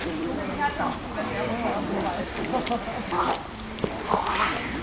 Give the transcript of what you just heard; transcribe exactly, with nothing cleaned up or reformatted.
So viel Härte, wenn der Motor am Ball.